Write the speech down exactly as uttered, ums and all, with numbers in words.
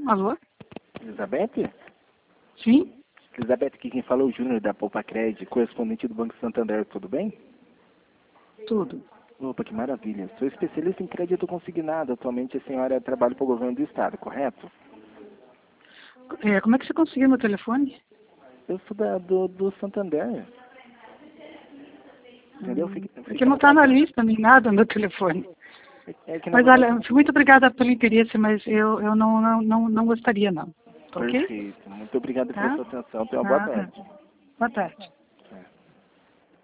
Alô? Elizabeth? Sim? Elizabeth, aqui quem fala é o Júnior da Poupa Crédito, correspondente do Banco Santander, tudo bem? Tudo. Opa, que maravilha. Sou especialista em crédito consignado. Atualmente a senhora trabalha para o governo do estado, correto? É, como é que você conseguiu meu telefone? Eu sou da, do, do Santander. Entendeu? Fique, Hum, fique porque não está na lista nem nada no meu telefone. É que, na Mas verdade, olha, muito obrigada pelo interesse, mas eu, eu não, não, não, não gostaria não. Tá ok? perfeito. Muito obrigado pela Tá? sua atenção. Tenha uma boa Nada. tarde. Boa tarde.